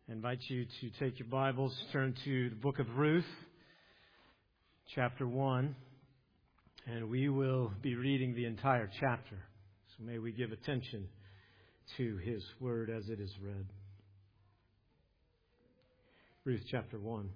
I invite you to take your Bibles, turn to the book of Ruth, chapter 1, and we will be reading the entire chapter. So may we give attention to His Word as it is read. Ruth chapter 1.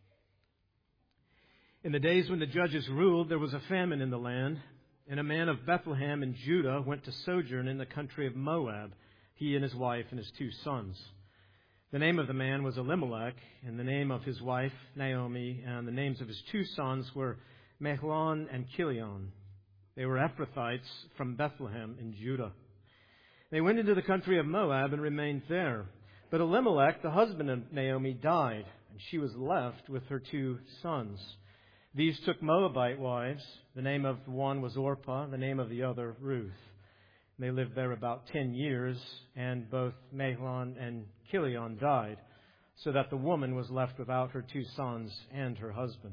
In the days when the judges ruled, there was a famine in the land, and a man of Bethlehem in Judah went to sojourn in the country of Moab, he and his wife and his 2 sons. The name of the man was Elimelech, and the name of his wife Naomi, and the names of his 2 sons were Mahlon and Chilion. They were Ephrathites from Bethlehem in Judah. They went into the country of Moab and remained there. But Elimelech, the husband of Naomi, died, and she was left with her 2 sons. These took Moabite wives. The name of the one was Orpah, the name of the other Ruth. They lived there about 10 years, and both Mahlon and Chilion died, so that the woman was left without her 2 sons and her husband.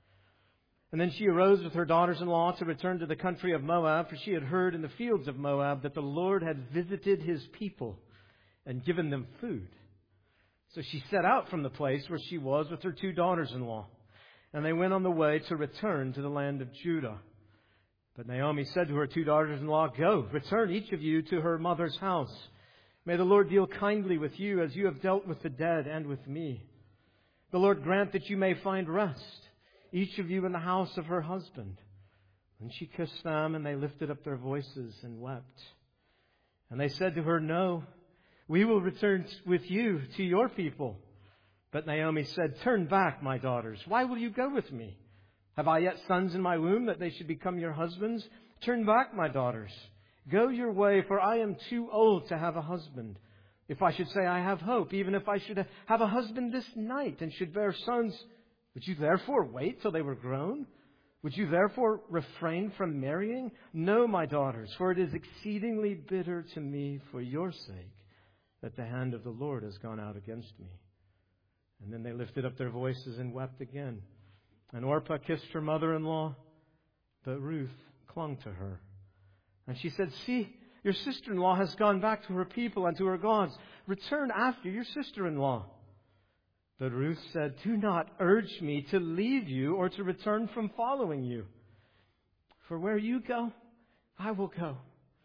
And then she arose with her daughters-in-law to return to the country of Moab, for she had heard in the fields of Moab that the Lord had visited His people and given them food. So she set out from the place where she was with her 2 daughters-in-law, and they went on the way to return to the land of Judah. But Naomi said to her 2 daughters-in-law, "Go, return each of you to her mother's house. May the Lord deal kindly with you as you have dealt with the dead and with me. The Lord grant that you may find rest, each of you in the house of her husband." And she kissed them, and they lifted up their voices and wept. And they said to her, "No, we will return with you to your people." But Naomi said, "Turn back, my daughters. Why will you go with me? Have I yet sons in my womb that they should become your husbands? Turn back, my daughters. Go your way, for I am too old to have a husband. If I should say I have hope, even if I should have a husband this night and should bear sons, would you therefore wait till they were grown? Would you therefore refrain from marrying? No, my daughters, for it is exceedingly bitter to me for your sake that the hand of the Lord has gone out against me." And then they lifted up their voices and wept again. And Orpah kissed her mother-in-law, but Ruth clung to her. And she said, "See, your sister-in-law has gone back to her people and to her gods. Return after your sister-in-law." But Ruth said, "Do not urge me to leave you or to return from following you. For where you go, I will go.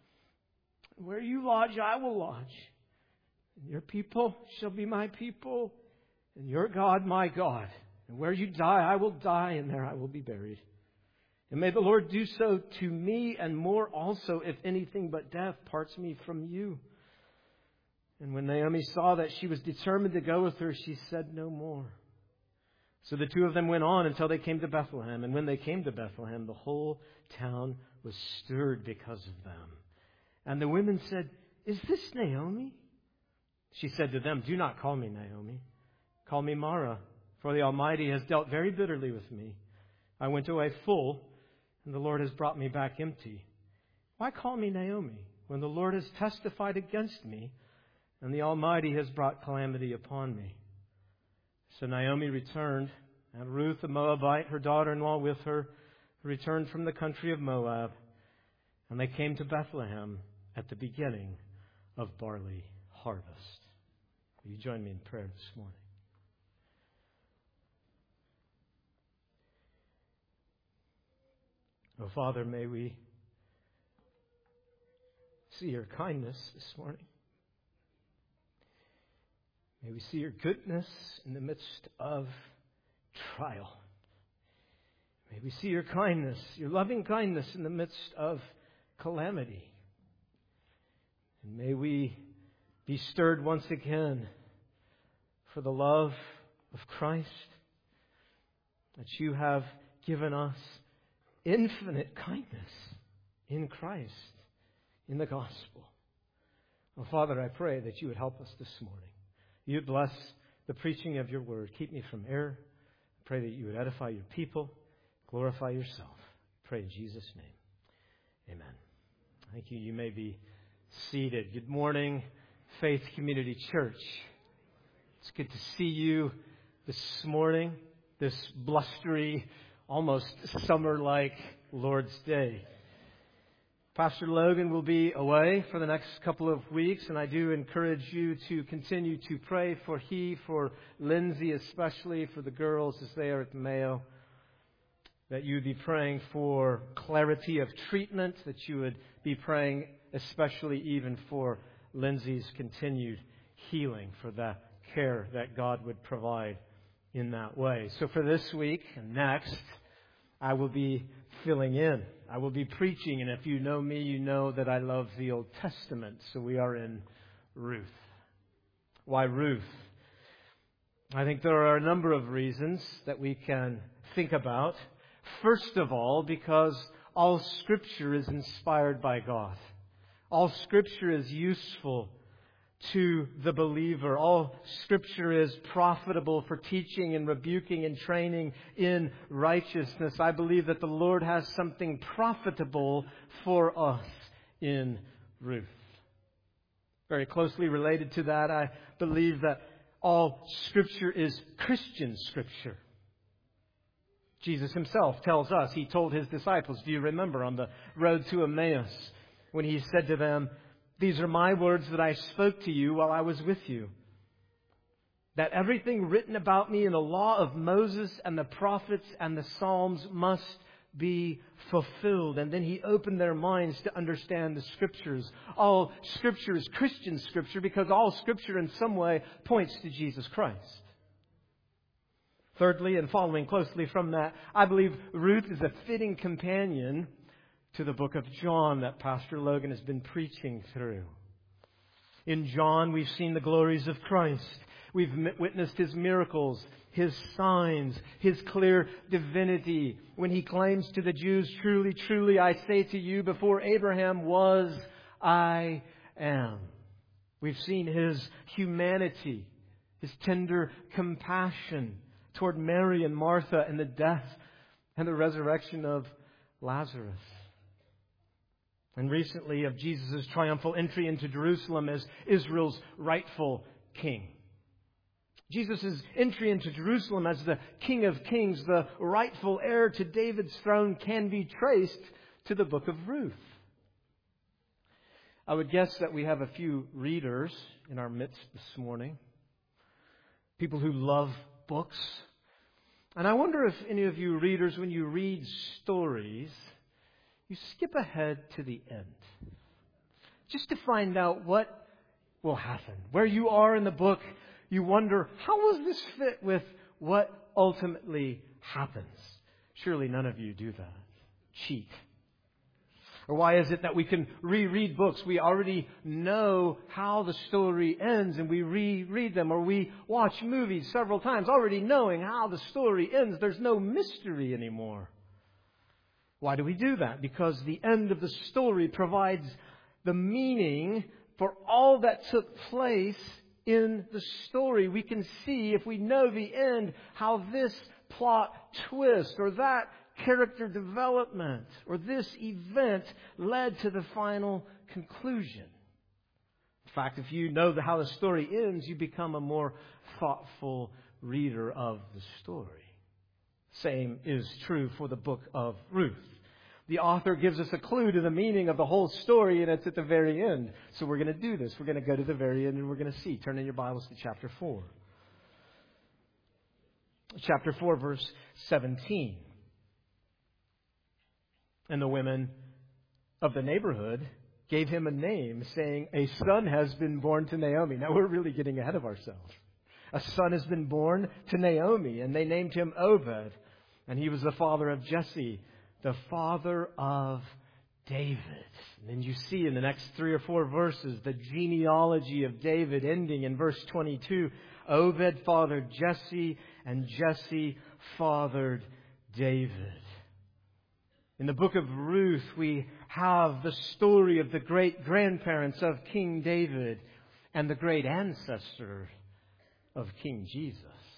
Where you lodge, I will lodge. And your people shall be my people, and your God my God. And where you die, I will die, and there I will be buried. And may the Lord do so to me, and more also, if anything but death parts me from you." And when Naomi saw that she was determined to go with her, she said no more. So the 2 of them went on until they came to Bethlehem. And when they came to Bethlehem, the whole town was stirred because of them. And the women said, "Is this Naomi?" She said to them, "Do not call me Naomi. Call me Mara. For the Almighty has dealt very bitterly with me. I went away full, and the Lord has brought me back empty. Why call me Naomi, when the Lord has testified against me, and the Almighty has brought calamity upon me?" So Naomi returned, and Ruth the Moabite, her daughter-in-law with her, returned from the country of Moab, and they came to Bethlehem at the beginning of barley harvest. Will you join me in prayer this morning? Oh, Father, may we see your kindness this morning. May we see your goodness in the midst of trial. May we see your kindness, your loving kindness in the midst of calamity. And may we be stirred once again for the love of Christ, that you have given us infinite kindness in Christ, in the gospel. Oh, Father, I pray that you would help us this morning. You would bless the preaching of your word. Keep me from error. I pray that you would edify your people, glorify yourself. I pray in Jesus' name. Amen. Thank you. You may be seated. Good morning, Faith Community Church. It's good to see you this morning, this blustery, almost summer-like Lord's Day. Pastor Logan will be away for the next couple of weeks, and I do encourage you to continue to pray for Lindsay, especially for the girls as they are at Mayo, that you would be praying for clarity of treatment, that you would be praying especially even for Lindsay's continued healing, for the care that God would provide in that way. So for this week and next, I will be filling in. I will be preaching, and if you know me, you know that I love the Old Testament. So we are in Ruth. Why Ruth? I think there are a number of reasons that we can think about. First of all, because all Scripture is inspired by God. All Scripture is useful to the believer. All Scripture is profitable for teaching and rebuking and training in righteousness. I believe that the Lord has something profitable for us in Ruth. Very closely related to that, I believe that all Scripture is Christian Scripture. Jesus Himself tells us, He told His disciples, do you remember, on the road to Emmaus, when He said to them, these are my words that I spoke to you while I was with you. That everything written about me in the law of Moses and the prophets and the Psalms must be fulfilled. And then He opened their minds to understand the Scriptures. All Scripture is Christian Scripture because all Scripture in some way points to Jesus Christ. Thirdly, and following closely from that, I believe Ruth is a fitting companion to the book of John that Pastor Logan has been preaching through. In John, we've seen the glories of Christ. We've witnessed His miracles, His signs, His clear divinity. When He claims to the Jews, truly, truly, I say to you, before Abraham was, I am. We've seen His humanity, His tender compassion toward Mary and Martha and the death and the resurrection of Lazarus. And recently of Jesus' triumphal entry into Jerusalem as Israel's rightful king. Jesus' entry into Jerusalem as the King of Kings, the rightful heir to David's throne, can be traced to the book of Ruth. I would guess that we have a few readers in our midst this morning. People who love books. And I wonder if any of you readers, when you read stories, you skip ahead to the end, just to find out what will happen. Where you are in the book, you wonder, how will this fit with what ultimately happens? Surely none of you do that. Cheat. Or why is it that we can reread books? We already know how the story ends and we reread them, or we watch movies several times already knowing how the story ends. There's no mystery anymore. Why do we do that? Because the end of the story provides the meaning for all that took place in the story. We can see, if we know the end, how this plot twist or that character development or this event led to the final conclusion. In fact, if you know how the story ends, you become a more thoughtful reader of the story. Same is true for the book of Ruth. The author gives us a clue to the meaning of the whole story, and it's at the very end. So we're going to do this. We're going to go to the very end, and we're going to see. Turn in your Bibles to chapter 4. Chapter 4, verse 17. And the women of the neighborhood gave him a name, saying, a son has been born to Naomi. Now we're really getting ahead of ourselves. A son has been born to Naomi, and they named him Obed. And he was the father of Jesse, the father of David. And then you see in the next 3 or 4 verses the genealogy of David, ending in verse 22. Obed fathered Jesse, and Jesse fathered David. In the book of Ruth, we have the story of the great-grandparents of King David and the great ancestor of King Jesus.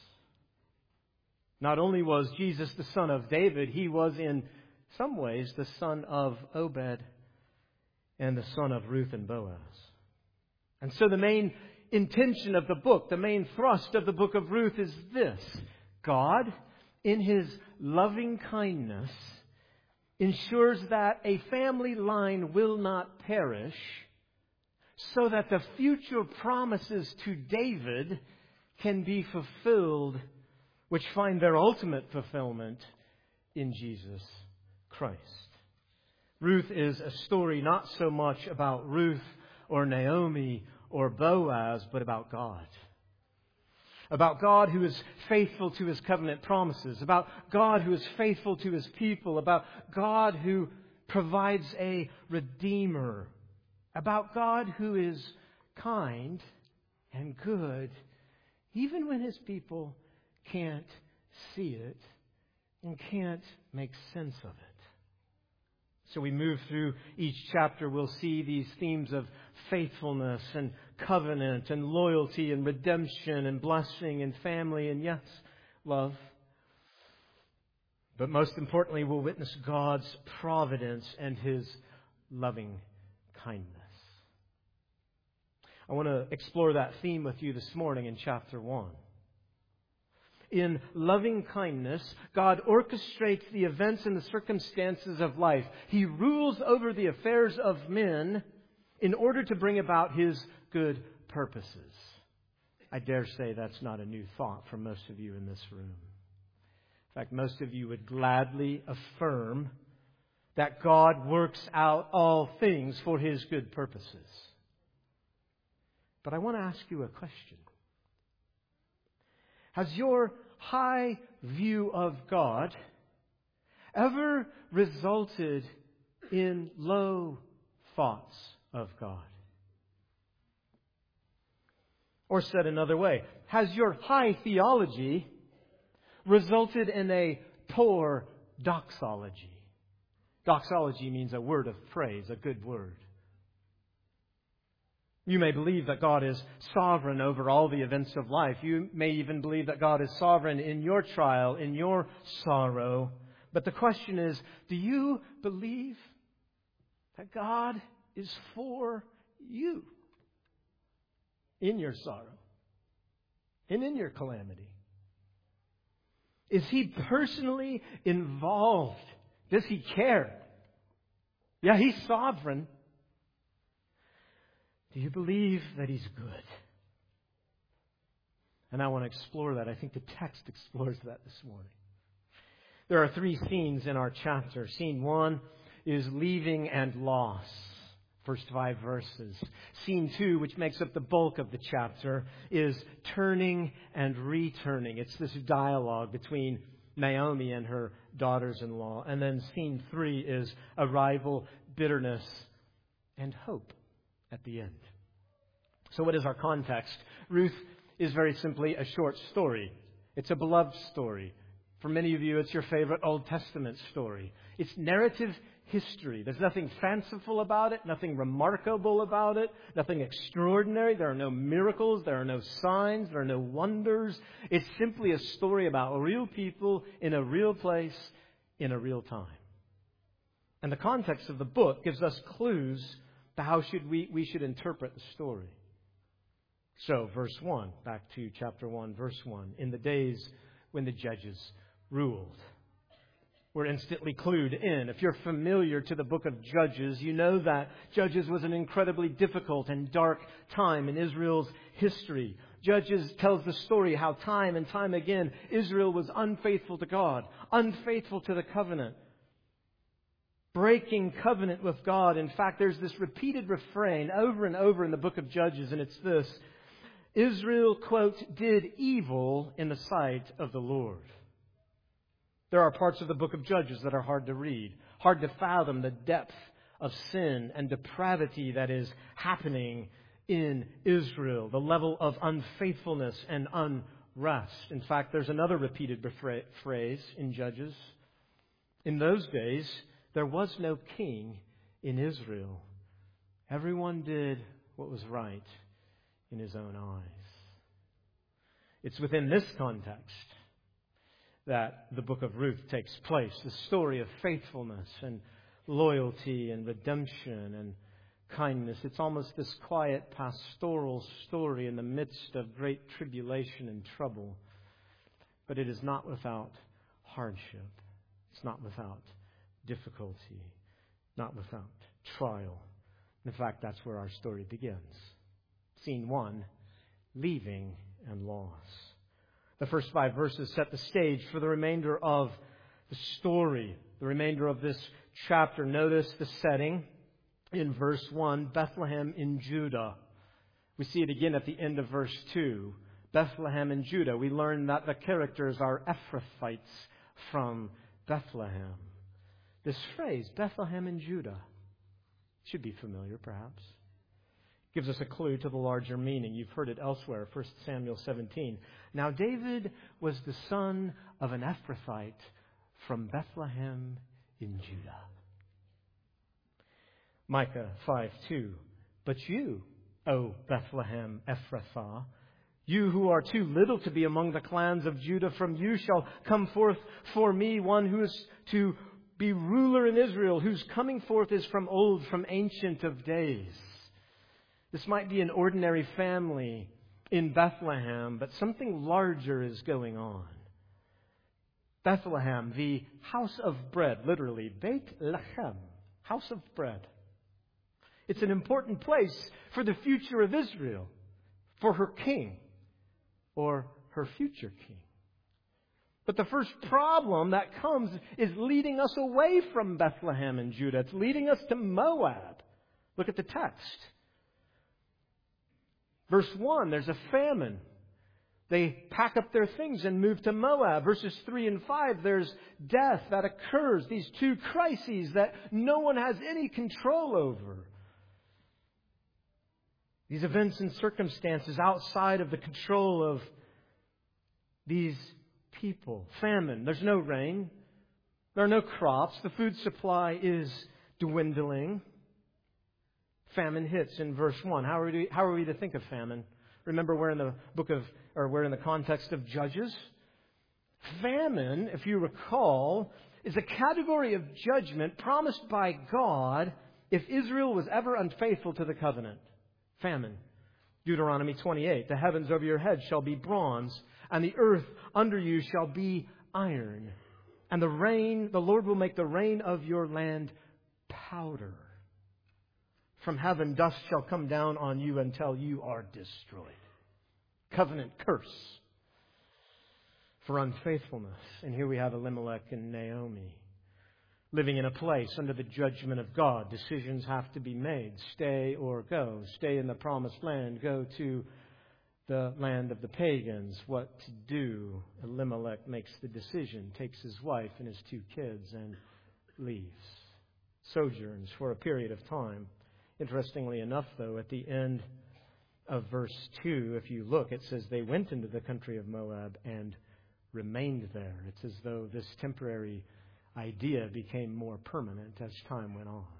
Not only was Jesus the son of David, he was in some ways the son of Obed and the son of Ruth and Boaz. And so the main intention of the book, the main thrust of the book of Ruth is this: God, in His loving kindness, ensures that a family line will not perish, so that the future promises to David can be fulfilled, which find their ultimate fulfillment in Jesus Christ. Ruth is a story not so much about Ruth or Naomi or Boaz, but about God. About God who is faithful to His covenant promises. About God who is faithful to His people. About God who provides a Redeemer. About God who is kind and good, even when His people can't see it and can't make sense of it. So we move through each chapter, we'll see these themes of faithfulness and covenant and loyalty and redemption and blessing and family and, yes, love. But most importantly, we'll witness God's providence and His loving kindness. I want to explore that theme with you this morning in chapter 1. In loving kindness, God orchestrates the events and the circumstances of life. He rules over the affairs of men in order to bring about His good purposes. I dare say that's not a new thought for most of you in this room. In fact, most of you would gladly affirm that God works out all things for His good purposes. But I want to ask you a question. Has your high view of God ever resulted in low thoughts of God? Or said another way, has your high theology resulted in a poor doxology? Doxology means a word of praise, a good word. You may believe that God is sovereign over all the events of life. You may even believe that God is sovereign in your trial, in your sorrow. But the question is, do you believe that God is for you in your sorrow and in your calamity? Is He personally involved? Does He care? Yeah, He's sovereign. Do you believe that He's good? And I want to explore that. I think the text explores that this morning. There are 3 scenes in our chapter. Scene 1 is leaving and loss. First 5 verses. Scene 2, which makes up the bulk of the chapter, is turning and returning. It's this dialogue between Naomi and her daughters-in-law. And then scene 3 is arrival, bitterness, and hope at the end. So what is our context? Ruth is very simply a short story. It's a beloved story. For many of you, it's your favorite Old Testament story. It's narrative history. There's nothing fanciful about it, nothing remarkable about it, nothing extraordinary. There are no miracles, there are no signs, there are no wonders. It's simply a story about real people in a real place in a real time. And the context of the book gives us clues to how we should interpret the story. So, verse 1, back to chapter 1, verse 1. In the days when the judges ruled. We're instantly clued in. If you're familiar to the book of Judges, you know that Judges was an incredibly difficult and dark time in Israel's history. Judges tells the story how time and time again Israel was unfaithful to God, unfaithful to the covenant, breaking covenant with God. In fact, there's this repeated refrain over and over in the book of Judges, and it's this: Israel, quote, did evil in the sight of the Lord. There are parts of the book of Judges that are hard to read, hard to fathom the depth of sin and depravity that is happening in Israel, the level of unfaithfulness and unrest. In fact, there's another repeated phrase in Judges. In those days, there was no king in Israel. Everyone did what was right in his own eyes. It's within this context that the book of Ruth takes place. The story of faithfulness and loyalty and redemption and kindness. It's almost this quiet pastoral story in the midst of great tribulation and trouble. But it is not without hardship. It's not without difficulty, not without trial. In fact, that's where our story begins. Scene 1, leaving and loss. The first 5 verses set the stage for the remainder of the story, the remainder of this chapter. Notice the setting in verse 1, Bethlehem in Judah. We see it again at the end of verse 2, Bethlehem in Judah. We learn that the characters are Ephrathites from Bethlehem. This phrase, Bethlehem in Judah, should be familiar perhaps. Gives us a clue to the larger meaning. You've heard it elsewhere, 1 Samuel 17. Now David was the son of an Ephrathite from Bethlehem in Judah. Micah 5:2. But you, O Bethlehem Ephrathah, you who are too little to be among the clans of Judah, from you shall come forth for me one who is to be ruler in Israel, whose coming forth is from old, from ancient of days. This might be an ordinary family in Bethlehem, but something larger is going on. Bethlehem, the house of bread, literally, Beit Lechem, house of bread. It's an important place for the future of Israel, for her king, or her future king. But the first problem that comes is leading us away from Bethlehem and Judah. It's leading us to Moab. Look at the text. Verse 1, there's a famine. They pack up their things and move to Moab. Verses 3 and 5, there's death that occurs. These two crises that no one has any control over. These events and circumstances outside of the control of these people. Famine. There's no rain. There are no crops. The food supply is dwindling. Famine hits in verse 1. How are we to think of famine? Remember, we're in the context of Judges. Famine, if you recall, is a category of judgment promised by God if Israel was ever unfaithful to the covenant. Famine. Deuteronomy 28. The heavens over your head shall be bronze, and the earth under you shall be iron. And the Lord will make the rain of your land powder. From heaven dust shall come down on you until you are destroyed. Covenant curse for unfaithfulness. And here we have Elimelech and Naomi living in a place under the judgment of God. Decisions have to be made. Stay or go. Stay in the promised land. Go to the land of the pagans. What to do? Elimelech makes the decision, takes his wife and his 2 kids and leaves. Sojourns for a period of time. Interestingly enough, though, at the end of verse 2, if you look, it says they went into the country of Moab and remained there. It's as though this temporary idea became more permanent as time went on.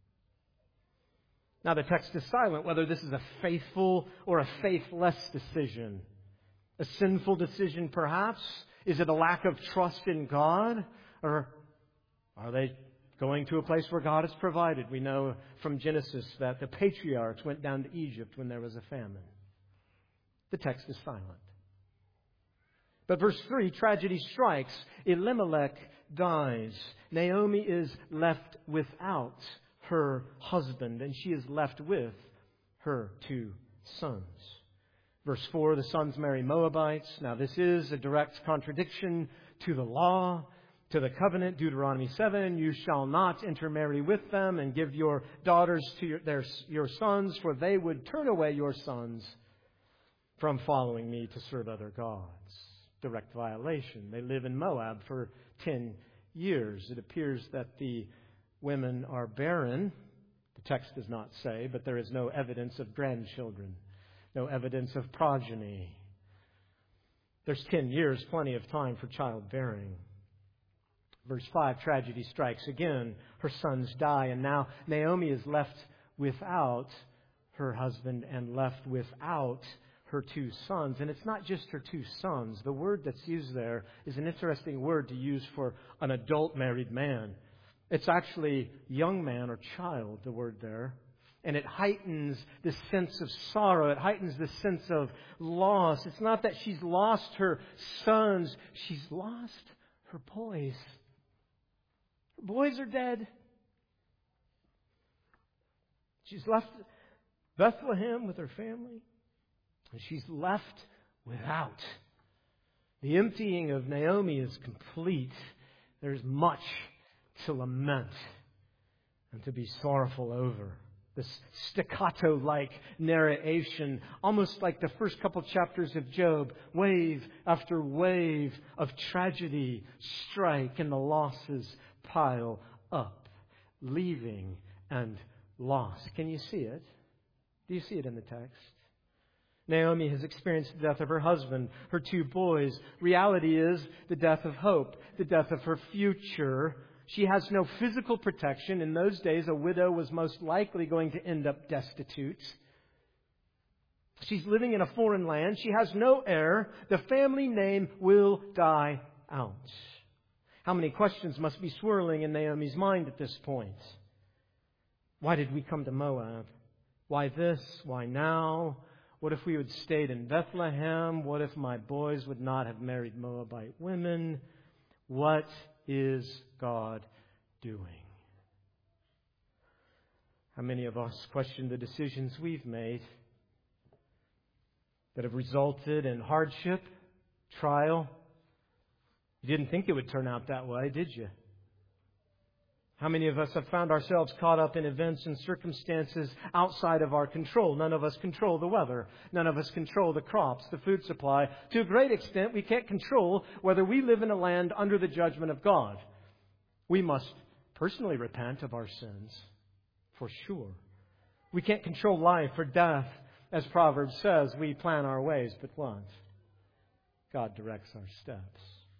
Now the text is silent whether this is a faithful or a faithless decision. A sinful decision, perhaps? Is it a lack of trust in God? Or are they going to a place where God has provided? We know from Genesis that the patriarchs went down to Egypt when there was a famine. The text is silent. But verse 3, tragedy strikes. Elimelech dies. Naomi is left without her husband, and she is left with her 2 sons. Verse 4, the sons marry Moabites. Now this is a direct contradiction to the law, to the covenant. Deuteronomy 7, you shall not intermarry with them and give your daughters to your sons, for they would turn away your sons from following me to serve other gods. Direct violation. They live in Moab for 10 years. It appears that the women are barren. The text does not say, but there is no evidence of grandchildren, no evidence of progeny. There's 10 years, plenty of time for childbearing. Verse 5, tragedy strikes again. Her sons die, and now Naomi is left without her husband and left without her 2 sons. And it's not just her 2 sons. The word that's used there is an interesting word to use for an adult married man. It's actually young man or child, the word there. And it heightens this sense of sorrow. It heightens this sense of loss. It's not that she's lost her sons. She's lost her boys. Her boys are dead. She's left Bethlehem with her family, and she's left without. The emptying of Naomi is complete. There's much to lament and to be sorrowful over. This staccato-like narration, almost like the first couple chapters of Job, wave after wave of tragedy strike and the losses pile up, leaving and loss. Can you see it? Do you see it in the text? Naomi has experienced the death of her husband, her 2 boys. Reality is the death of hope, the death of her future. She has no physical protection. In those days, a widow was most likely going to end up destitute. She's living in a foreign land. She has no heir. The family name will die out. How many questions must be swirling in Naomi's mind at this point? Why did we come to Moab? Why this? Why now? What if we had stayed in Bethlehem? What if my boys would not have married Moabite women? What is God doing? How many of us question the decisions we've made that have resulted in hardship, trial? You didn't think it would turn out that way, did you? How many of us have found ourselves caught up in events and circumstances outside of our control? None of us control the weather. None of us control the crops, the food supply. To a great extent, we can't control whether we live in a land under the judgment of God. We must personally repent of our sins, for sure. We can't control life or death. As Proverbs says, we plan our ways, but what? God directs our steps.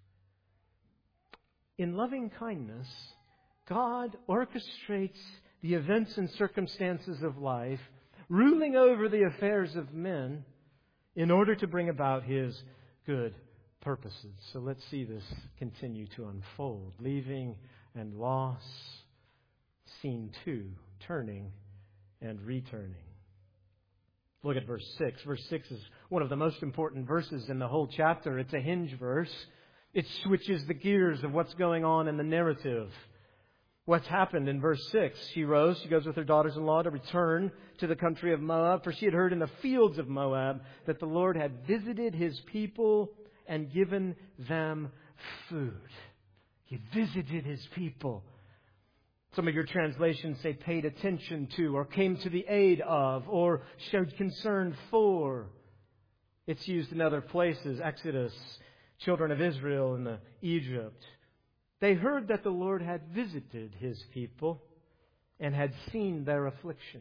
In loving kindness, God orchestrates the events and circumstances of life, ruling over the affairs of men in order to bring about His good purposes. So let's see this continue to unfold. Leaving and loss. Scene 2, turning and returning. Look at verse 6. Verse 6 is one of the most important verses in the whole chapter. It's a hinge verse. It switches the gears of what's going on in the narrative. What's happened in verse 6? She rose, she goes with her daughters-in-law to return to the country of Moab, for she had heard in the fields of Moab that the Lord had visited His people and given them food. He visited His people. Some of your translations say paid attention to, or came to the aid of, or showed concern for. It's used in other places, Exodus, children of Israel in Egypt. They heard that the Lord had visited His people and had seen their affliction.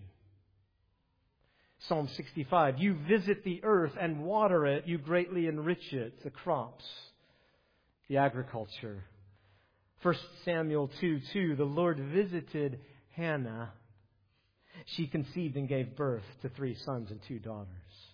Psalm 65, you visit the earth and water it, you greatly enrich it, the crops, the agriculture. 1 Samuel 2:2, the Lord visited Hannah. She conceived and gave birth to 3 sons and 2 daughters.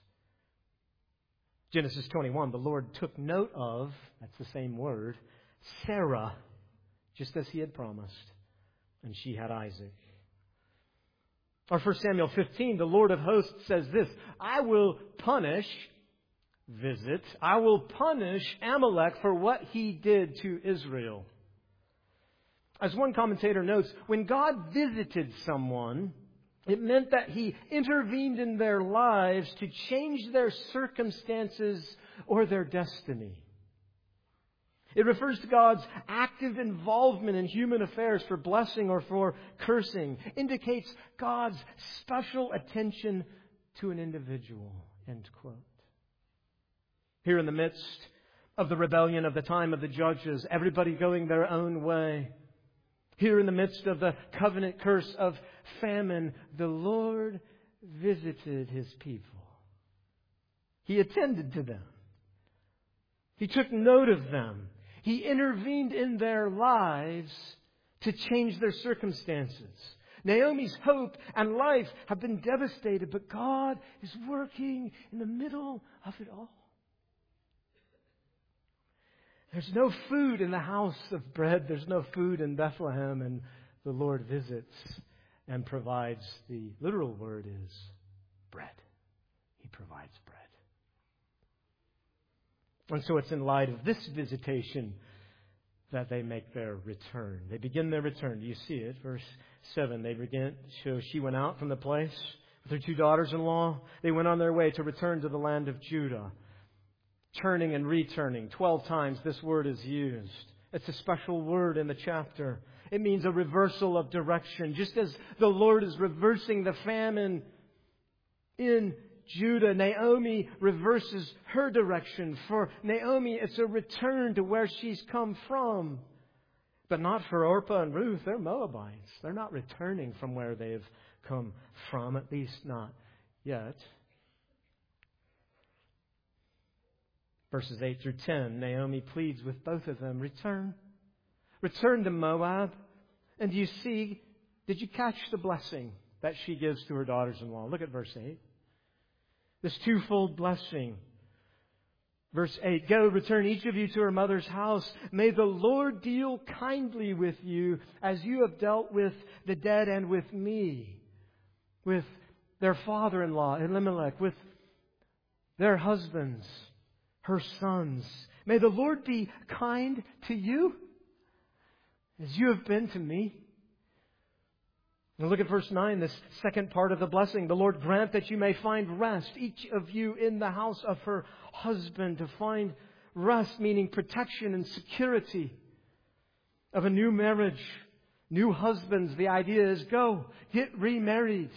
Genesis 21, the Lord took note of, that's the same word, Sarah, just as He had promised, and she had Isaac. Or 1 Samuel 15, the Lord of hosts says this, I will punish Amalek for what he did to Israel. As one commentator notes, when God visited someone, it meant that He intervened in their lives to change their circumstances or their destiny. It refers to God's active involvement in human affairs for blessing or for cursing. Indicates God's special attention to an individual. End quote. Here in the midst of the rebellion of the time of the judges, everybody going their own way. Here in the midst of the covenant curse of famine, the Lord visited His people. He attended to them. He took note of them. He intervened in their lives to change their circumstances. Naomi's hope and life have been devastated, but God is working in the middle of it all. There's no food in the house of bread. There's no food in Bethlehem, and the Lord visits and provides. The literal word is bread. He provides bread. And so it's in light of this visitation that they make their return. They begin their return. Do you see it? Verse 7, they begin. So she went out from the place with her 2 daughters-in-law. They went on their way to return to the land of Judah. Turning and returning. 12 times this word is used. It's a special word in the chapter. It means a reversal of direction. Just as the Lord is reversing the famine in Judah, Naomi reverses her direction. For Naomi, it's a return to where she's come from. But not for Orpah and Ruth. They're Moabites. They're not returning from where they've come from, at least not yet. Verses 8 through 10, Naomi pleads with both of them, return. Return to Moab. And do you see, did you catch the blessing that she gives to her daughters-in-law? Look at verse 8. This twofold blessing. Verse 8, go, return each of you to her mother's house. May the Lord deal kindly with you as you have dealt with the dead and with me. With their father-in-law, Elimelech, with their husbands, her sons. May the Lord be kind to you as you have been to me. Now look at verse 9, this second part of the blessing. The Lord grant that you may find rest, each of you in the house of her husband. To find rest, meaning protection and security of a new marriage. New husbands, the idea is go, get remarried.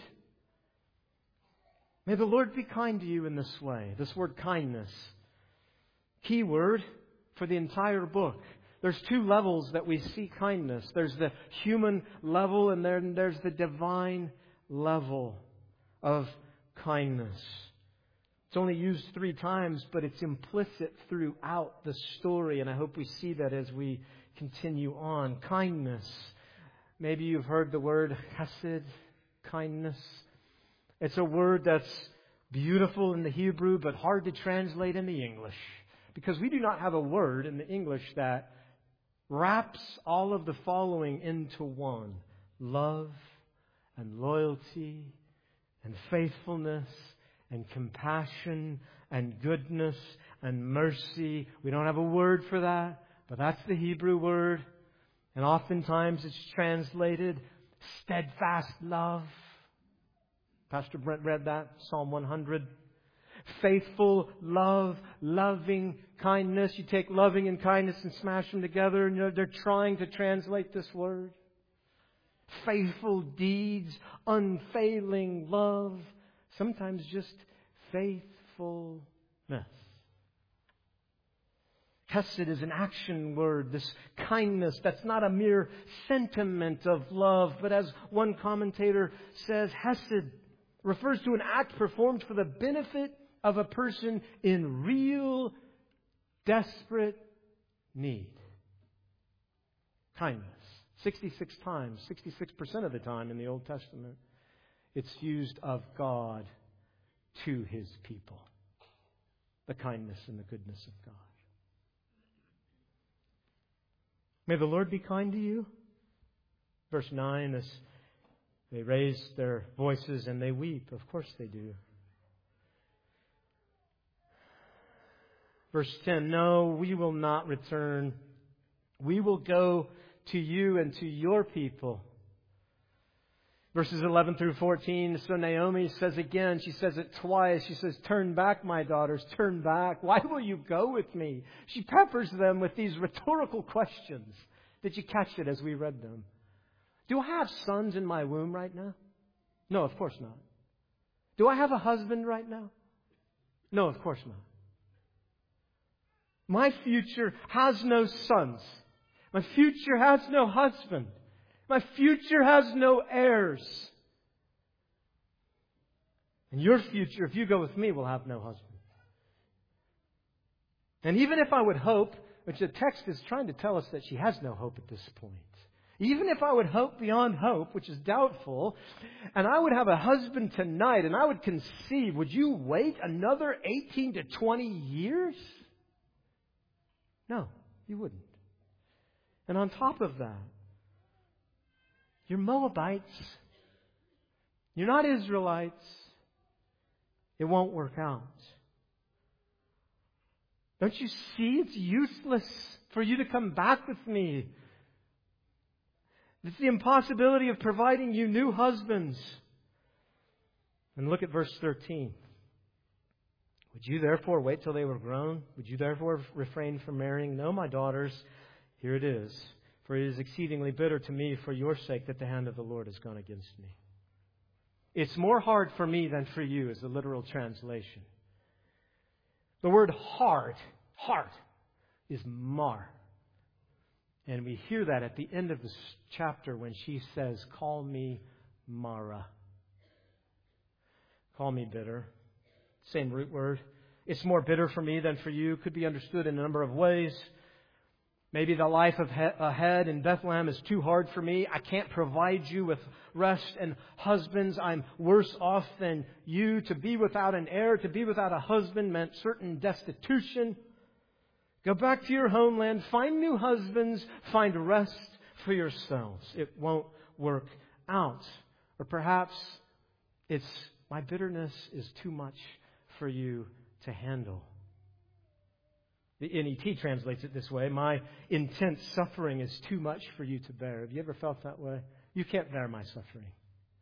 May the Lord be kind to you in this way. This word kindness. Key word for the entire book. There's 2 levels that we see kindness. There's the human level and then there's the divine level of kindness. It's only used 3 times, but it's implicit throughout the story. And I hope we see that as we continue on. Kindness. Maybe you've heard the word chesed, kindness. It's a word that's beautiful in the Hebrew, but hard to translate in the English. Because we do not have a word in the English that wraps all of the following into one. Love and loyalty and faithfulness and compassion and goodness and mercy. We don't have a word for that, but that's the Hebrew word. And oftentimes it's translated steadfast love. Pastor Brent read that, Psalm 100. Faithful love, loving kindness. You take loving and kindness and smash them together, and they're trying to translate this word. Faithful deeds, unfailing love, sometimes just faithfulness. Hesed is an action word, this kindness that's not a mere sentiment of love, but as one commentator says, Hesed refers to an act performed for the benefit of a person in real, desperate need. Kindness. 66 times, 66% of the time in the Old Testament, it's used of God to His people. The kindness and the goodness of God. May the Lord be kind to you. Verse 9, as they raise their voices and they weep. Of course they do. Verse 10, no, we will not return. We will go to you and to your people. Verses 11 through 14, so Naomi says again, she says it twice. She says, turn back, my daughters, turn back. Why will you go with me? She peppers them with these rhetorical questions. Did you catch it as we read them? Do I have sons in my womb right now? No, of course not. Do I have a husband right now? No, of course not. My future has no sons. My future has no husband. My future has no heirs. And your future, if you go with me, will have no husband. And even if I would hope, which the text is trying to tell us that she has no hope at this point. Even if I would hope beyond hope, which is doubtful, and I would have a husband tonight and I would conceive, would you wait another 18 to 20 years? No, you wouldn't. And on top of that, you're Moabites. You're not Israelites. It won't work out. Don't you see it's useless for you to come back with me? It's the impossibility of providing you new husbands. And look at verse 13. Would you therefore wait till they were grown? Would you therefore refrain from marrying? No, my daughters, here it is. For it is exceedingly bitter to me for your sake that the hand of the Lord has gone against me. It's more hard for me than for you is the literal translation. The word hard, heart, is mar. And we hear that at the end of this chapter when she says, call me Mara. Call me bitter. Same root word. It's more bitter for me than for you. Could be understood in a number of ways. Maybe the life ahead in Bethlehem is too hard for me. I can't provide you with rest and husbands. I'm worse off than you. To be without an heir, to be without a husband meant certain destitution. Go back to your homeland. Find new husbands. Find rest for yourselves. It won't work out. Or perhaps it's my bitterness is too much for you to handle. The NET translates it this way. My intense suffering is too much for you to bear. Have you ever felt that way? You can't bear my suffering.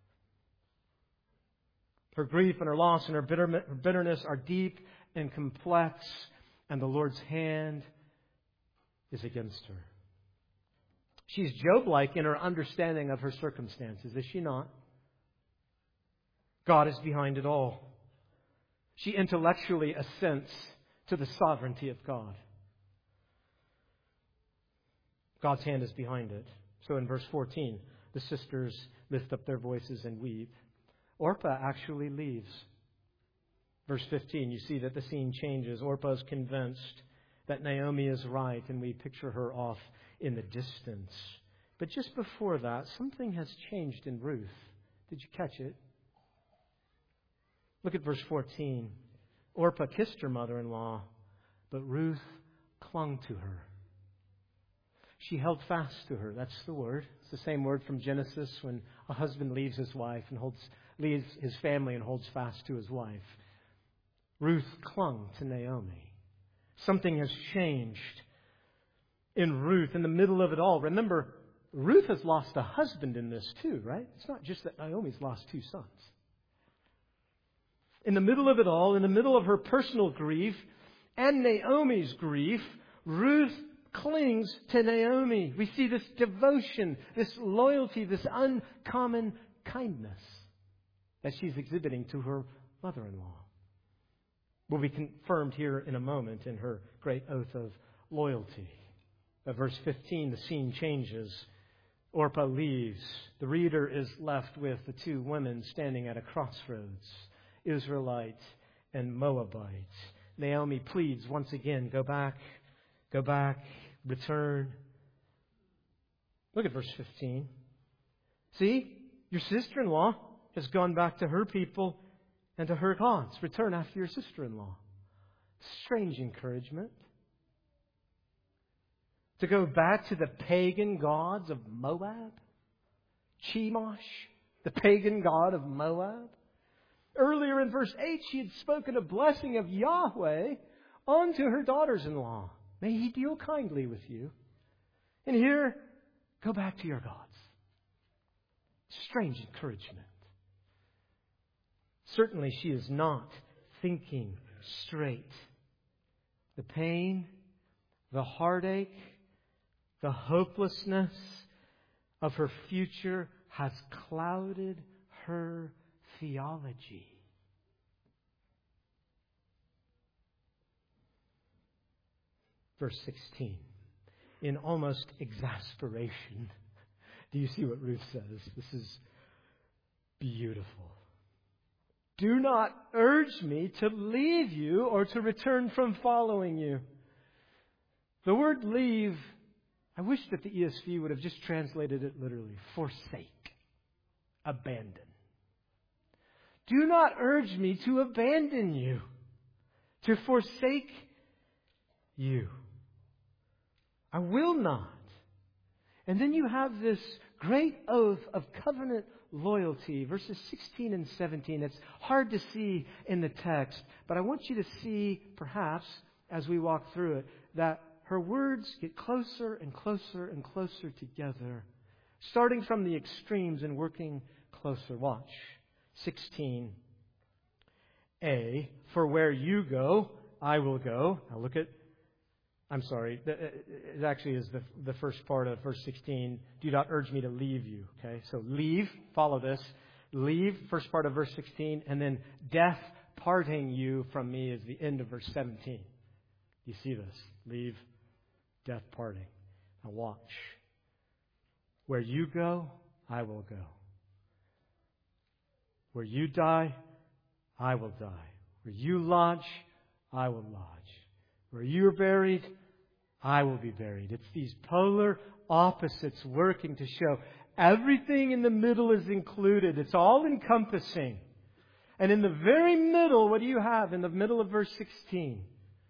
Her grief and her loss and her bitterness are deep and complex, and the Lord's hand is against her. She's Job-like in her understanding of her circumstances, is she not? God is behind it all. She intellectually assents to the sovereignty of God. God's hand is behind it. So in verse 14, the sisters lift up their voices and weep. Orpah actually leaves. Verse 15, you see that the scene changes. Orpah is convinced that Naomi is right, and we picture her off in the distance. But just before that, something has changed in Ruth. Did you catch it? Look at verse 14. Orpah kissed her mother-in-law, but Ruth clung to her. She held fast to her. That's the word. It's the same word from Genesis when a husband leaves his wife and leaves his family and holds fast to his wife. Ruth clung to Naomi. Something has changed in Ruth in the middle of it all. Remember, Ruth has lost a husband in this too, right? It's not just that Naomi's lost two sons. In the middle of it all, in the middle of her personal grief and Naomi's grief, Ruth clings to Naomi. We see this devotion, this loyalty, this uncommon kindness that she's exhibiting to her mother-in-law. Will be confirmed here in a moment in her great oath of loyalty. At verse 15, the scene changes. Orpah leaves. The reader is left with the two women standing at a crossroads. Israelite and Moabite. Naomi pleads once again, go back, return. Look at verse 15. See, your sister-in-law has gone back to her people and to her gods. Return after your sister-in-law. Strange encouragement. To go back to the pagan gods of Moab? Chemosh, the pagan god of Moab? Earlier in verse 8, she had spoken a blessing of Yahweh onto her daughters-in-law. May He deal kindly with you. And here, go back to your gods. Strange encouragement. Certainly she is not thinking straight. The pain, the heartache, the hopelessness of her future has clouded her theology. Verse 16. In almost exasperation, do you see what Ruth says? This is beautiful. Do not urge me to leave you or to return from following you. The word leave, I wish that the ESV would have just translated it literally. Forsake. Abandon. Do not urge me to abandon you, to forsake you. I will not. And then you have this great oath of covenant loyalty, verses 16 and 17. It's hard to see in the text, but I want you to see perhaps as we walk through it, that her words get closer and closer and closer together, starting from the extremes and working closer. Watch. 16a, for where you go, I will go. Now look at, I'm sorry, it actually is the first part of verse 16. Do not urge me to leave you. Okay, so leave, follow this. Leave, first part of verse 16, and then death parting you from me is the end of verse 17. You see this? Leave, death parting. Now watch. Where you go, I will go. Where you die, I will die. Where you lodge, I will lodge. Where you're buried, I will be buried. It's these polar opposites working to show everything in the middle is included. It's all encompassing. And in the very middle, what do you have in the middle of verse 16?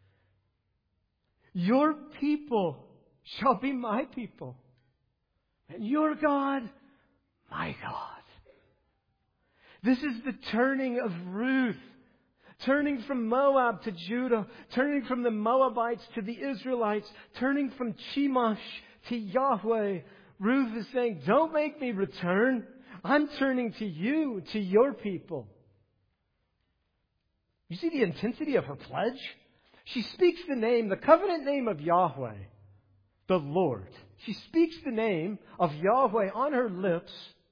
Your people shall be my people. And your God, my God. This is the turning of Ruth. Turning from Moab to Judah. Turning from the Moabites to the Israelites. Turning from Chemosh to Yahweh. Ruth is saying, don't make me return. I'm turning to you, to your people. You see the intensity of her pledge? She speaks the name, the covenant name of Yahweh, the Lord. She speaks the name of Yahweh on her lips.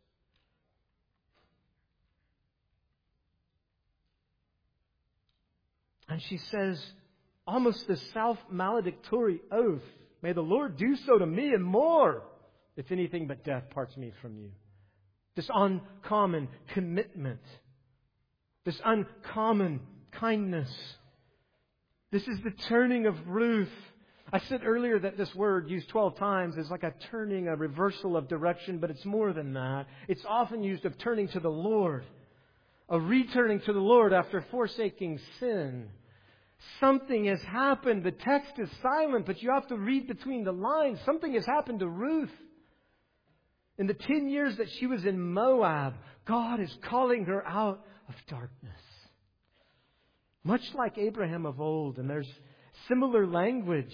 And she says, almost a self-maledictory oath, may the Lord do so to me and more, if anything but death parts me from you. This uncommon commitment. This uncommon kindness. This is the turning of Ruth. I said earlier that this word, used 12 times, is like a turning, a reversal of direction, but it's more than that. It's often used of turning to the Lord. A returning to the Lord after forsaking sin. Something has happened. The text is silent, but you have to read between the lines. Something has happened to Ruth. In the 10 years that she was in Moab, God is calling her out of darkness. Much like Abraham of old, and there's similar language.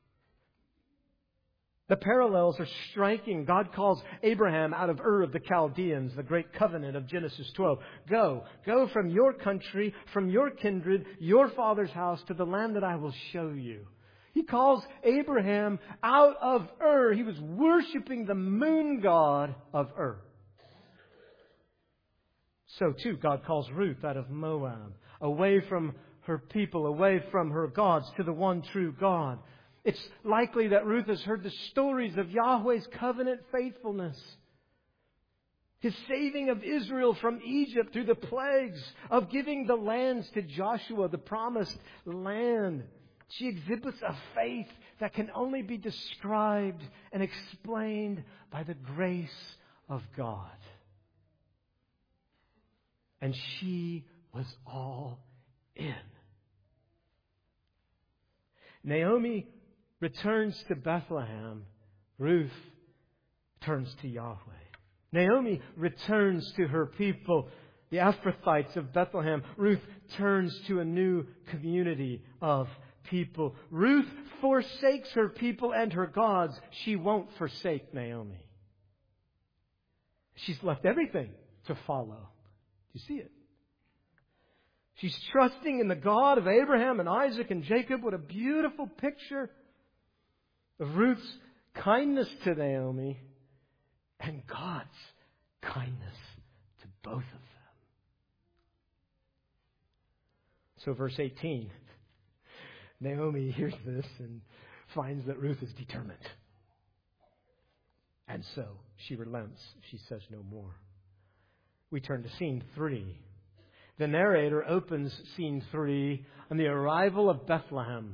The parallels are striking. God calls Abraham out of Ur of the Chaldeans, the great covenant of Genesis 12. Go from your country, from your kindred, your father's house, to the land that I will show you. He calls Abraham out of Ur. He was worshiping the moon god of Ur. So too, God calls Ruth out of Moab, away from her people, away from her gods, to the one true God. It's likely that Ruth has heard the stories of Yahweh's covenant faithfulness. His saving of Israel from Egypt through the plagues, of giving the lands to Joshua, the promised land. She exhibits a faith that can only be described and explained by the grace of God. And she was all in. Naomi returns to Bethlehem. Ruth turns to Yahweh. Naomi returns to her people, the Ephrathites of Bethlehem. Ruth turns to a new community of people. Ruth forsakes her people and her gods. She won't forsake Naomi. She's left everything to follow. Do you see it? She's trusting in the God of Abraham and Isaac and Jacob. What a beautiful picture of Ruth's kindness to Naomi and God's kindness to both of them. So verse 18, Naomi hears this and finds that Ruth is determined. And so she relents. She says no more. We turn to scene 3. The narrator opens scene 3 on the arrival of Bethlehem.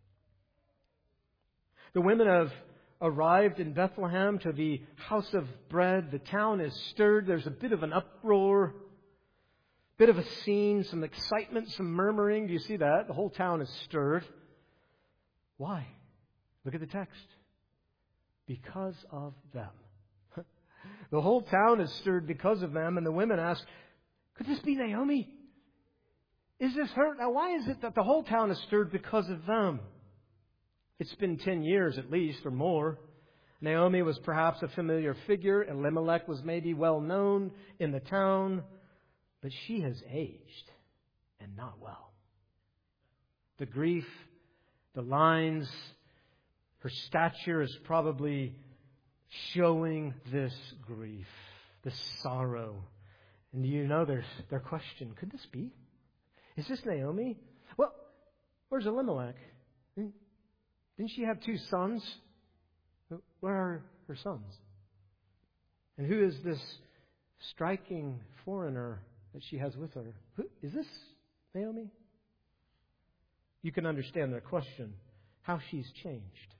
The women have arrived in Bethlehem to the house of bread. The town is stirred. There's a bit of an uproar, bit of a scene, some excitement, some murmuring. Do you see that? The whole town is stirred. Why? Look at the text. Because of them. The whole town is stirred because of them, and the women ask, could this be Naomi? Is this hurt? Now, why is it that the whole town is stirred because of them? It's been 10 years at least or more. Naomi was perhaps a familiar figure. Elimelech was maybe well known in the town. But she has aged and not well. The grief, the lines, her stature is probably showing this grief, this sorrow. And do you know their question, could this be? Is this Naomi? Well, where's Elimelech? Didn't she have 2 sons? Where are her sons? And who is this striking foreigner that she has with her? Is this Naomi? You can understand their question, how she's changed.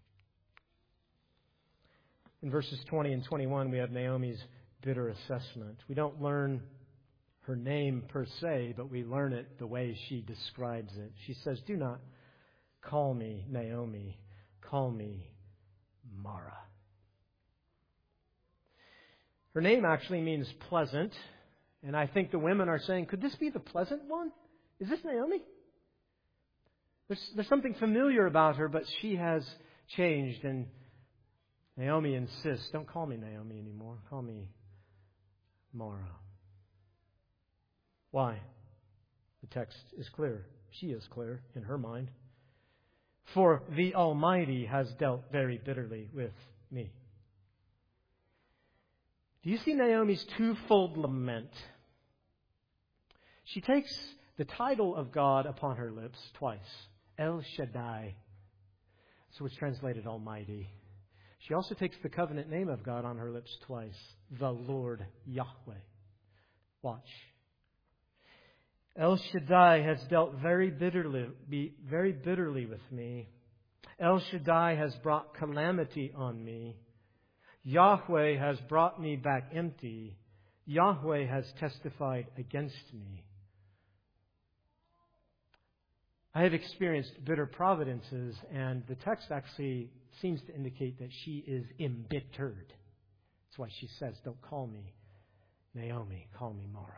In verses 20 and 21, we have Naomi's bitter assessment. We don't learn her name per se, but we learn it the way she describes it. She says, "Do not call me Naomi, call me Mara." Her name actually means pleasant, and I think the women are saying, could this be the pleasant one? Is this Naomi? There's something familiar about her, but she has changed, and Naomi insists, don't call me Naomi anymore, call me Mara. Why? The text is clear. She is clear in her mind. For the Almighty has dealt very bitterly with me. Do you see Naomi's twofold lament? She takes the title of God upon her lips twice. El Shaddai. So it's translated Almighty. She also takes the covenant name of God on her lips twice. The Lord Yahweh. Watch. El Shaddai has dealt very bitterly with me. El Shaddai has brought calamity on me. Yahweh has brought me back empty. Yahweh has testified against me. I have experienced bitter providences, and the text actually seems to indicate that she is embittered. That's why she says, don't call me Naomi, call me Mara.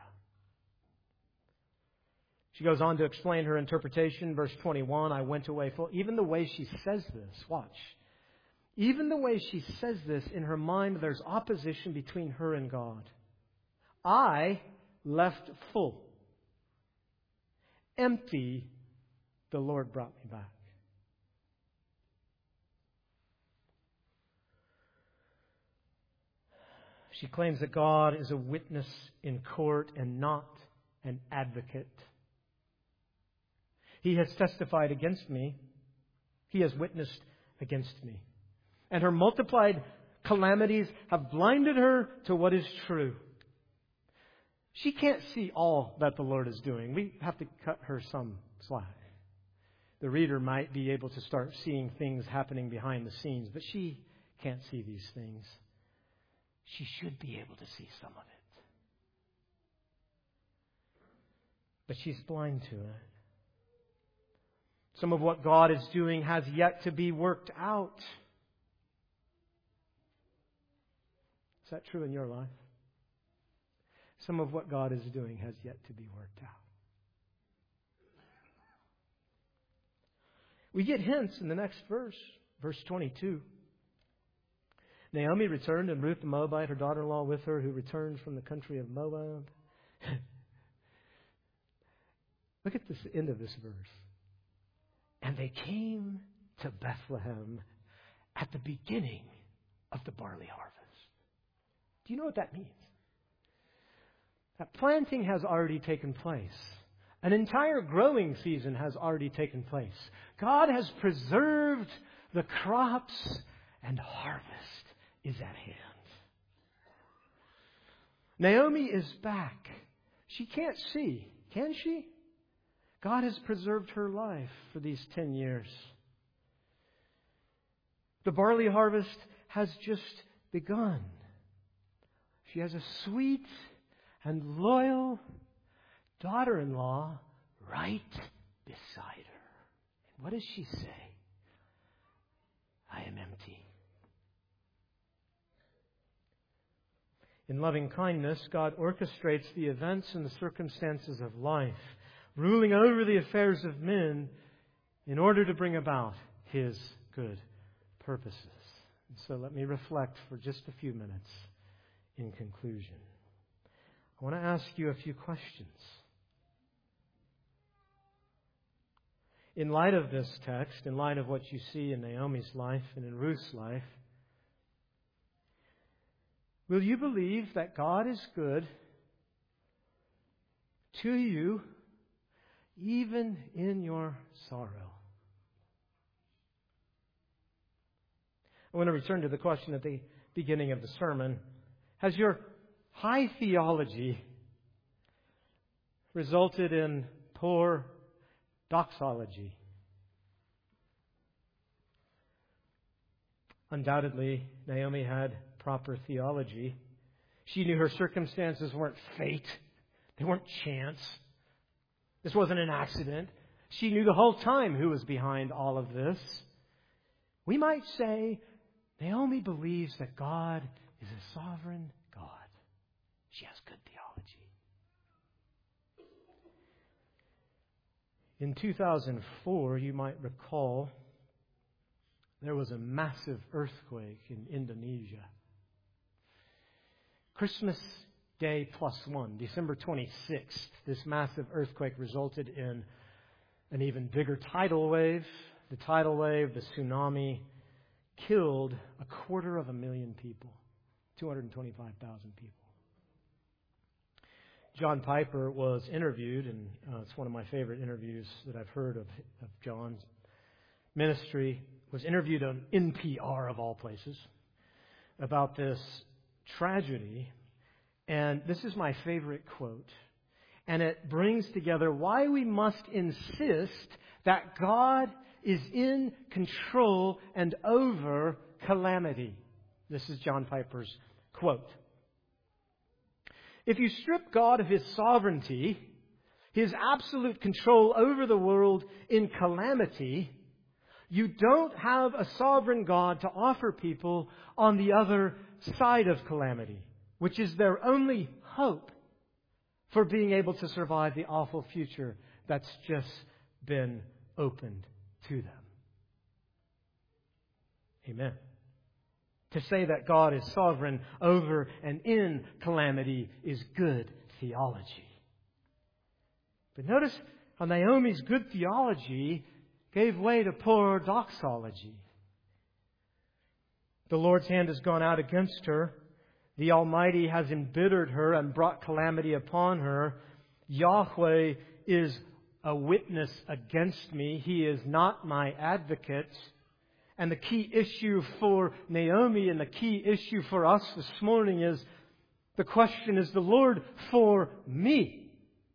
She goes on to explain her interpretation. Verse 21, I went away full. Even the way she says this, watch. Even the way she says this, in her mind, there's opposition between her and God. I left full. Empty, the Lord brought me back. She claims that God is a witness in court and not an advocate. He has testified against me. He has witnessed against me. And her multiplied calamities have blinded her to what is true. She can't see all that the Lord is doing. We have to cut her some slack. The reader might be able to start seeing things happening behind the scenes, but she can't see these things. She should be able to see some of it. But she's blind to it. Some of what God is doing has yet to be worked out. Is that true in your life? Some of what God is doing has yet to be worked out. We get hints in the next verse, verse 22. Naomi returned, and Ruth the Moabite, her daughter-in-law, with her, who returned from the country of Moab. Look at this end of this verse. And they came to Bethlehem at the beginning of the barley harvest. Do you know what that means? That planting has already taken place. An entire growing season has already taken place. God has preserved the crops, and harvest is at hand. Naomi is back. She can't see, can she? God has preserved her life for these 10 years. The barley harvest has just begun. She has a sweet and loyal daughter-in-law right beside her. And what does she say? I am empty. In loving kindness, God orchestrates the events and the circumstances of life ruling over the affairs of men in order to bring about His good purposes. And so let me reflect for just a few minutes in conclusion. I want to ask you a few questions. In light of this text, in light of what you see in Naomi's life and in Ruth's life, will you believe that God is good to you even in your sorrow? I want to return to the question at the beginning of the sermon. Has your high theology resulted in poor doxology? Undoubtedly, Naomi had proper theology. She knew her circumstances weren't fate. They weren't chance. This wasn't an accident. She knew the whole time who was behind all of this. We might say Naomi believes that God is a sovereign God. She has good theology. In 2004, you might recall, there was a massive earthquake in Indonesia. Christmas Day +1, December 26th, this massive earthquake resulted in an even bigger tidal wave. The tidal wave, the tsunami, killed 250,000 people, 225,000 people. John Piper was interviewed, and it's one of my favorite interviews that I've heard of John's ministry, was interviewed on NPR of all places about this tragedy. And this is my favorite quote. And it brings together why we must insist that God is in control and over calamity. This is John Piper's quote. If you strip God of His sovereignty, His absolute control over the world in calamity, you don't have a sovereign God to offer people on the other side of calamity, which is their only hope for being able to survive the awful future that's just been opened to them. Amen. To say that God is sovereign over and in calamity is good theology. But notice how Naomi's good theology gave way to poor doxology. The Lord's hand has gone out against her. The Almighty has embittered her and brought calamity upon her. Yahweh is a witness against me. He is not my advocate. And the key issue for Naomi and the key issue for us this morning is, the question, is the Lord for me?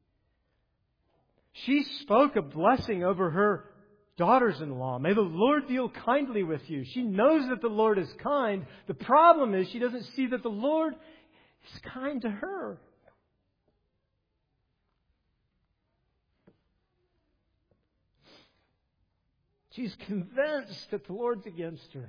She spoke a blessing over her daughters-in-law. May the Lord deal kindly with you. She knows that the Lord is kind. The problem is she doesn't see that the Lord is kind to her. She's convinced that the Lord's against her.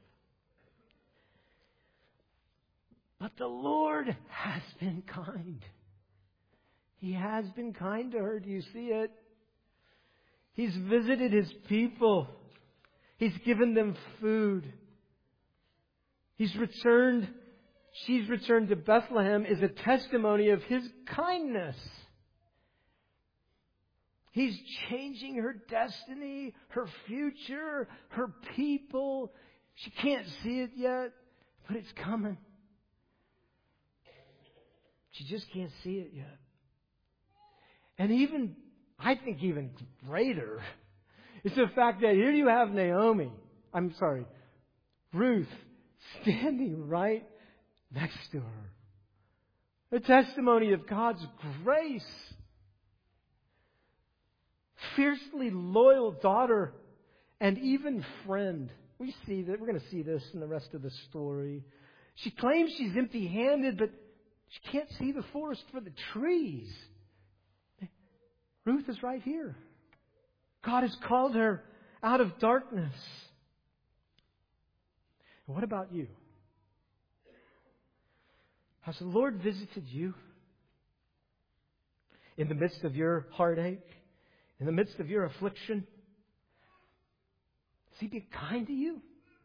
But the Lord has been kind. He has been kind to her. Do you see it? He's visited His people. He's given them food. She's returned to Bethlehem is a testimony of His kindness. He's changing her destiny, her future, her people. She can't see it yet, but it's coming. She just can't see it yet. And I think even greater is the fact that here you have Ruth, standing right next to her. A testimony of God's grace. Fiercely loyal daughter and even friend. We see that. We're going to see this in the rest of the story. She claims she's empty-handed, but she can't see the forest for the trees. Ruth is right here. God has called her out of darkness. And what about you? Has the Lord visited you? In the midst of your heartache, in the midst of your affliction, has He been kind to you?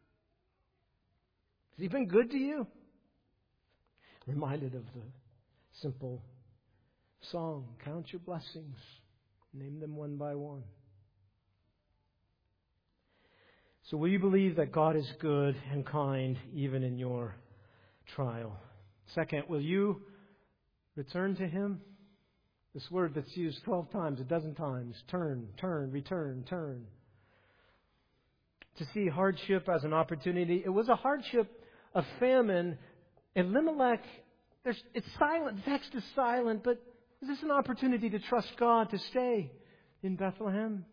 Has He been good to you? Reminded of the simple song, count your blessings, name them one by one. So will you believe that God is good and kind even in your trial? Second, will you return to Him? This word that's used 12 times, a dozen times. Turn, turn, return, turn. To see hardship as an opportunity. It was a hardship, a famine. Elimelech, it's silent. The text is silent, but is this an opportunity to trust God to stay in Bethlehem?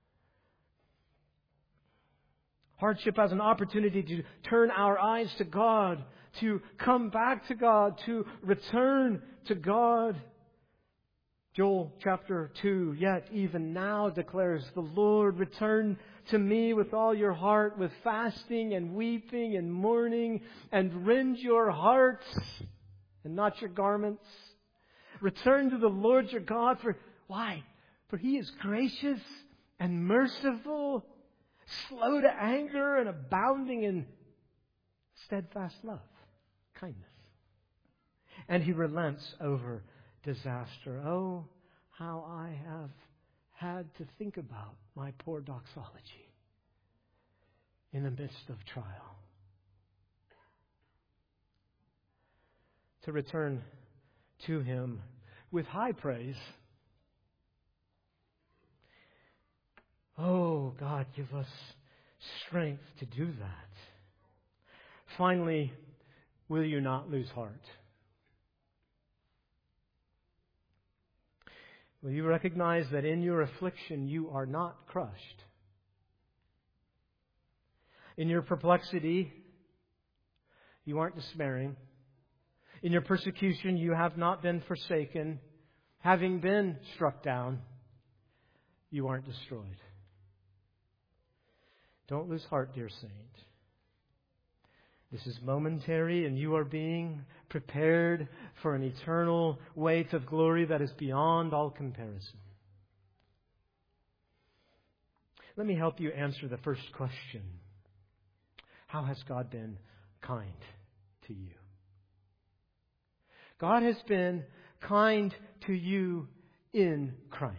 Hardship as an opportunity to turn our eyes to God, to come back to God, to return to God. Joel chapter 2, yet even now declares the Lord, return to me with all your heart, with fasting and weeping and mourning, and rend your hearts and not your garments. Return to the Lord your God, for why? For He is gracious and merciful, slow to anger and abounding in steadfast love, kindness. And He relents over disaster. Oh, how I have had to think about my poor doxology in the midst of trial. To return to Him with high praise. Oh, God, give us strength to do that. Finally, will you not lose heart? Will you recognize that in your affliction you are not crushed? In your perplexity, you aren't despairing. In your persecution, you have not been forsaken. Having been struck down, you aren't destroyed. Don't lose heart, dear saint. This is momentary, and you are being prepared for an eternal weight of glory that is beyond all comparison. Let me help you answer the first question. How has God been kind to you? God has been kind to you in Christ.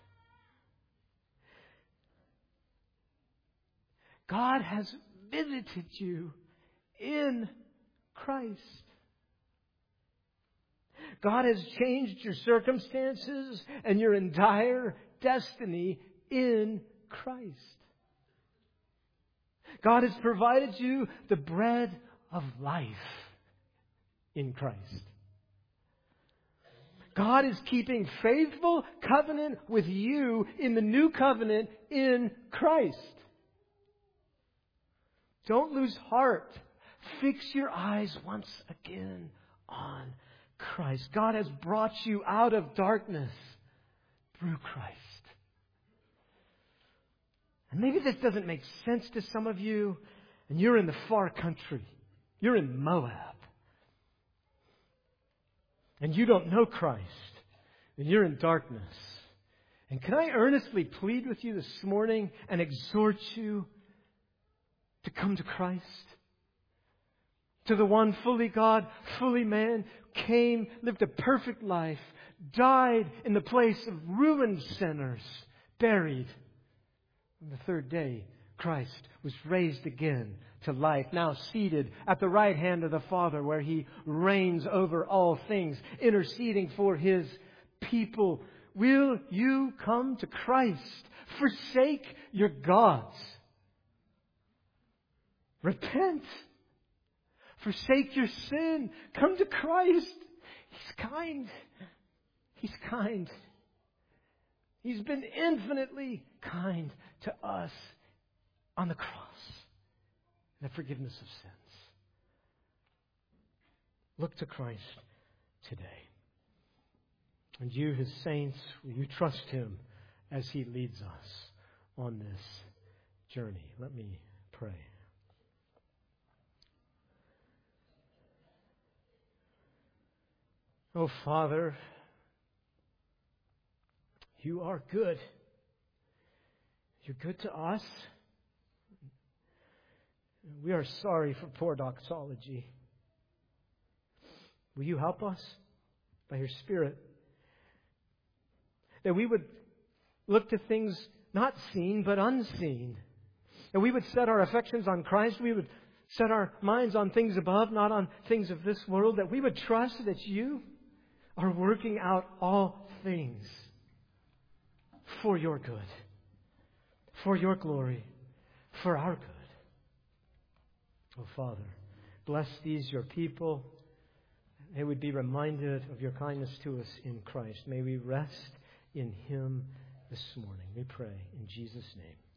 God has visited you in Christ. God has changed your circumstances and your entire destiny in Christ. God has provided you the bread of life in Christ. God is keeping faithful covenant with you in the new covenant in Christ. Don't lose heart. Fix your eyes once again on Christ. God has brought you out of darkness through Christ. And maybe this doesn't make sense to some of you, and you're in the far country. You're in Moab. And you don't know Christ. And you're in darkness. And can I earnestly plead with you this morning and exhort you to come to Christ? To the one fully God, fully man, came, lived a perfect life, died in the place of ruined sinners, buried. On the third day, Christ was raised again to life, now seated at the right hand of the Father, where He reigns over all things, interceding for His people. Will you come to Christ? Forsake your gods. Repent. Forsake your sin. Come to Christ. He's kind. He's kind. He's been infinitely kind to us on the cross. The forgiveness of sins. Look to Christ today. And you, His saints, will you trust Him as He leads us on this journey? Let me pray. Oh, Father, You are good. You're good to us. We are sorry for poor doxology. Will you help us by your Spirit? That we would look to things not seen but unseen. That we would set our affections on Christ. We would set our minds on things above, not on things of this world. That we would trust that you are working out all things for your good, for your glory, for our good. Oh, Father, bless these your people. May we be reminded of your kindness to us in Christ. May we rest in Him this morning. We pray in Jesus' name.